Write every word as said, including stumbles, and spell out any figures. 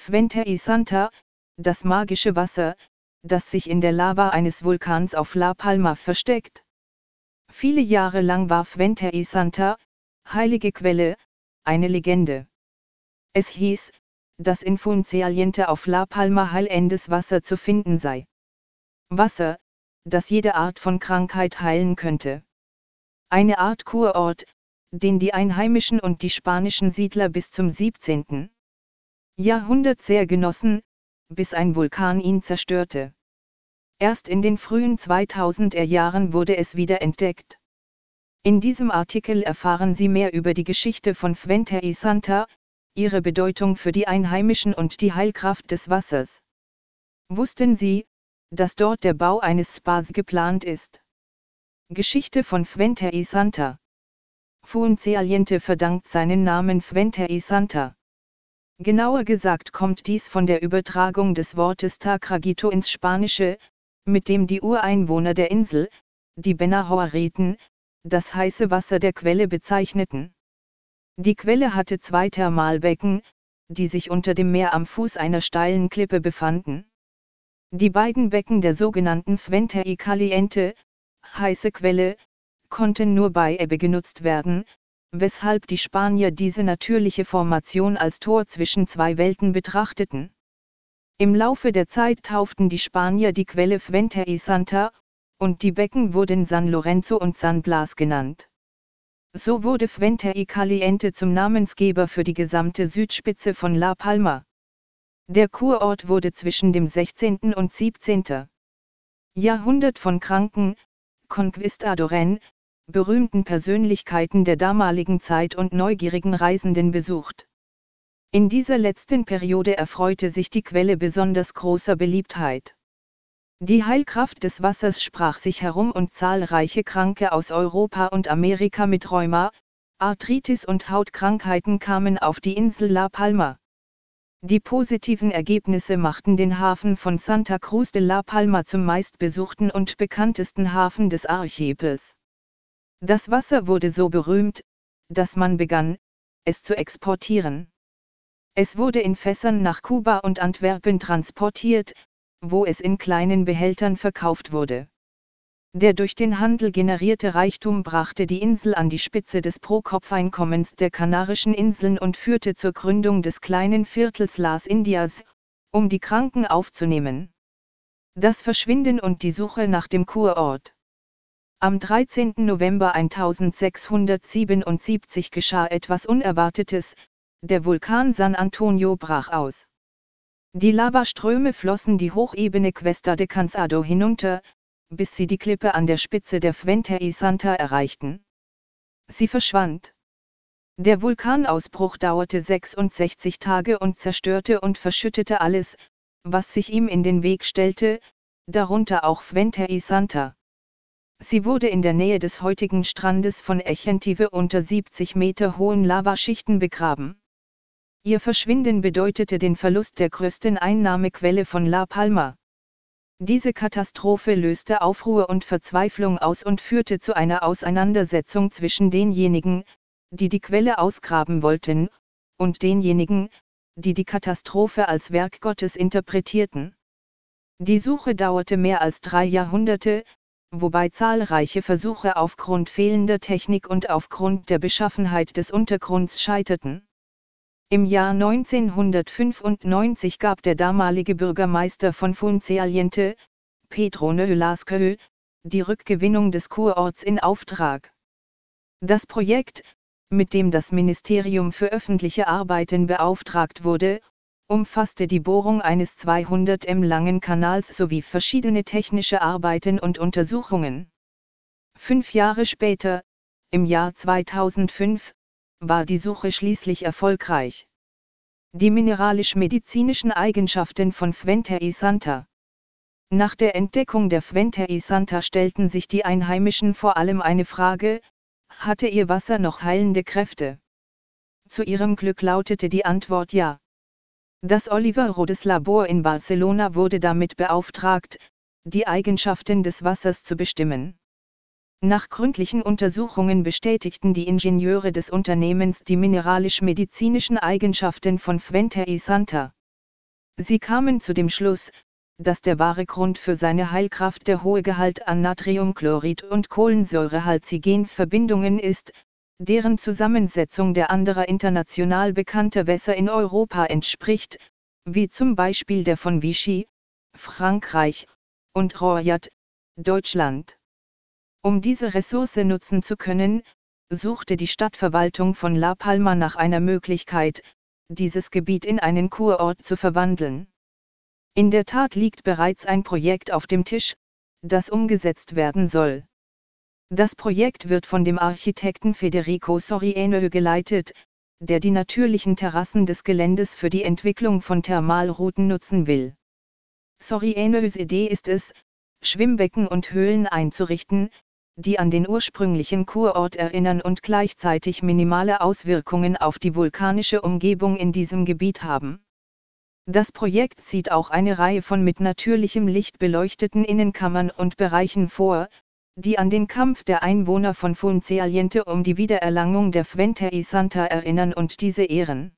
Fuente y Santa, das magische Wasser, das sich in der Lava eines Vulkans auf La Palma versteckt. Viele Jahre lang war Fuente y Santa, heilige Quelle, eine Legende. Es hieß, dass in Fuencaliente auf La Palma heilendes Wasser zu finden sei. Wasser, das jede Art von Krankheit heilen könnte. Eine Art Kurort, den die Einheimischen und die spanischen Siedler bis zum siebzehnten Jahrhundert sehr genossen, bis ein Vulkan ihn zerstörte. Erst in den frühen zweitausender Jahren wurde es wieder entdeckt. In diesem Artikel erfahren Sie mehr über die Geschichte von Fuente y Santa, ihre Bedeutung für die Einheimischen und die Heilkraft des Wassers. Wussten Sie, dass dort der Bau eines Spas geplant ist? Geschichte von Fuente y Santa. Fuencaliente verdankt seinen Namen Fuente y Santa. Genauer gesagt kommt dies von der Übertragung des Wortes Tacrigito ins Spanische, mit dem die Ureinwohner der Insel, die Benahoariten, das heiße Wasser der Quelle bezeichneten. Die Quelle hatte zwei Thermalbecken, die sich unter dem Meer am Fuß einer steilen Klippe befanden. Die beiden Becken der sogenannten Fuente y Caliente, heiße Quelle, konnten nur bei Ebbe genutzt werden, weshalb die Spanier diese natürliche Formation als Tor zwischen zwei Welten betrachteten. Im Laufe der Zeit tauften die Spanier die Quelle Fuente y Santa, und die Becken wurden San Lorenzo und San Blas genannt. So wurde Fuente y Caliente zum Namensgeber für die gesamte Südspitze von La Palma. Der Kurort wurde zwischen dem sechzehnten und siebzehnten Jahrhundert von Kranken, Conquistadoren, berühmten Persönlichkeiten der damaligen Zeit und neugierigen Reisenden besucht. In dieser letzten Periode erfreute sich die Quelle besonders großer Beliebtheit. Die Heilkraft des Wassers sprach sich herum und zahlreiche Kranke aus Europa und Amerika mit Rheuma, Arthritis und Hautkrankheiten kamen auf die Insel La Palma. Die positiven Ergebnisse machten den Hafen von Santa Cruz de La Palma zum meistbesuchten und bekanntesten Hafen des Archipels. Das Wasser wurde so berühmt, dass man begann, es zu exportieren. Es wurde in Fässern nach Kuba und Antwerpen transportiert, wo es in kleinen Behältern verkauft wurde. Der durch den Handel generierte Reichtum brachte die Insel an die Spitze des Pro-Kopf-Einkommens der Kanarischen Inseln und führte zur Gründung des kleinen Viertels Las Indias, um die Kranken aufzunehmen. Das Verschwinden und die Suche nach dem Kurort. Am dreizehnten November eintausendsechshundertsiebenundsiebzig geschah etwas Unerwartetes, der Vulkan San Antonio brach aus. Die Lavaströme flossen die Hochebene Cuesta de Cansado hinunter, bis sie die Klippe an der Spitze der Fuente y Santa erreichten. Sie verschwand. Der Vulkanausbruch dauerte sechsundsechzig Tage und zerstörte und verschüttete alles, was sich ihm in den Weg stellte, darunter auch Fuente y Santa. Sie wurde in der Nähe des heutigen Strandes von Echentive unter siebzig Meter hohen Lavaschichten begraben. Ihr Verschwinden bedeutete den Verlust der größten Einnahmequelle von La Palma. Diese Katastrophe löste Aufruhr und Verzweiflung aus und führte zu einer Auseinandersetzung zwischen denjenigen, die die Quelle ausgraben wollten, und denjenigen, die die Katastrophe als Werk Gottes interpretierten. Die Suche dauerte mehr als drei Jahrhunderte, wobei zahlreiche Versuche aufgrund fehlender Technik und aufgrund der Beschaffenheit des Untergrunds scheiterten. Im Jahr neunzehnhundertfünfundneunzig gab der damalige Bürgermeister von Fuencaliente, Pedro Nolasco, die Rückgewinnung des Kurorts in Auftrag. Das Projekt, mit dem das Ministerium für öffentliche Arbeiten beauftragt wurde, umfasste die Bohrung eines zweihundert Meter langen Kanals sowie verschiedene technische Arbeiten und Untersuchungen. Fünf Jahre später, im Jahr zweitausendfünf, war die Suche schließlich erfolgreich. Die mineralisch-medizinischen Eigenschaften von Fuente y Santa. Nach der Entdeckung der Fuente y Santa stellten sich die Einheimischen vor allem eine Frage: Hatte ihr Wasser noch heilende Kräfte? Zu ihrem Glück lautete die Antwort ja. Das Oliver Rhodes Labor in Barcelona wurde damit beauftragt, die Eigenschaften des Wassers zu bestimmen. Nach gründlichen Untersuchungen bestätigten die Ingenieure des Unternehmens die mineralisch-medizinischen Eigenschaften von Fuente y Santa. Sie kamen zu dem Schluss, dass der wahre Grund für seine Heilkraft der hohe Gehalt an Natriumchlorid und kohlensäurehaltigen Verbindungen ist, deren Zusammensetzung der anderer international bekannter Wässer in Europa entspricht, wie zum Beispiel der von Vichy, Frankreich, und Royat, Deutschland. Um diese Ressource nutzen zu können, suchte die Stadtverwaltung von La Palma nach einer Möglichkeit, dieses Gebiet in einen Kurort zu verwandeln. In der Tat liegt bereits ein Projekt auf dem Tisch, das umgesetzt werden soll. Das Projekt wird von dem Architekten Federico Soriano geleitet, der die natürlichen Terrassen des Geländes für die Entwicklung von Thermalrouten nutzen will. Sorianos Idee ist es, Schwimmbecken und Höhlen einzurichten, die an den ursprünglichen Kurort erinnern und gleichzeitig minimale Auswirkungen auf die vulkanische Umgebung in diesem Gebiet haben. Das Projekt sieht auch eine Reihe von mit natürlichem Licht beleuchteten Innenkammern und Bereichen vor, die an den Kampf der Einwohner von Fuencaliente um die Wiedererlangung der Fuente y Santa erinnern und diese ehren.